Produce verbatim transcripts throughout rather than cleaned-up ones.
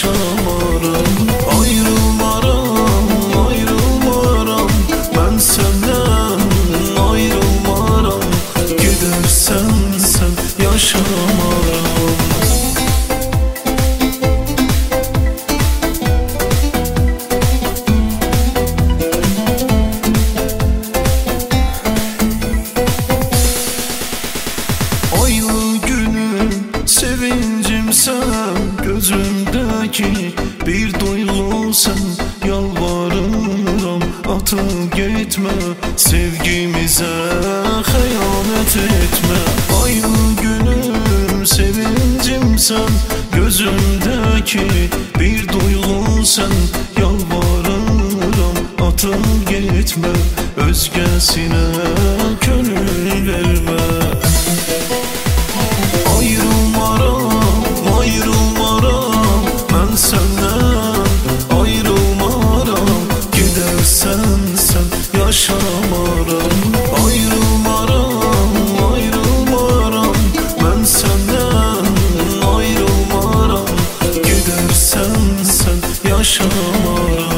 yaşamaram. Ayrılmaram, ayrılmaram, ben senden ayrılmaram. Gidersen sen yaşamaram. Aylı günüm, sevincim sen, gözümdeki bir duygu sen. Yalvarırım atıp gitme, sevgimize hıyanet etme. Aylı günüm, sevincim sen, gözümdeki bir duygu sen. Yalvarırım atıp gitme, özgesine gönül verme. Ayrılmaram, ayrılmaram, ben senden ayrılmaram. Gidersen sen yaşamaram. Ayrılmaram, ayrılmaram, ben senden ayrılmaram. Gidersen sen yaşamaram.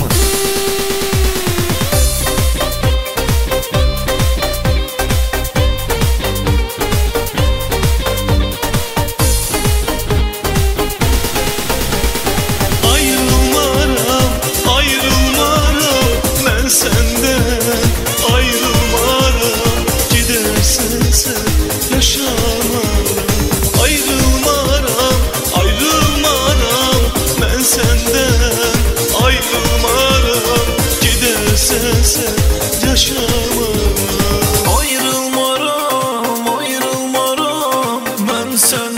Senden ayrılmaram, gidersen sen yaşamaram. Ayrılmaram, ayrılmaram, ben senden ayrılmaram. Gidersen sen yaşamaram. Ayrılmaram, ayrılmaram, ben senden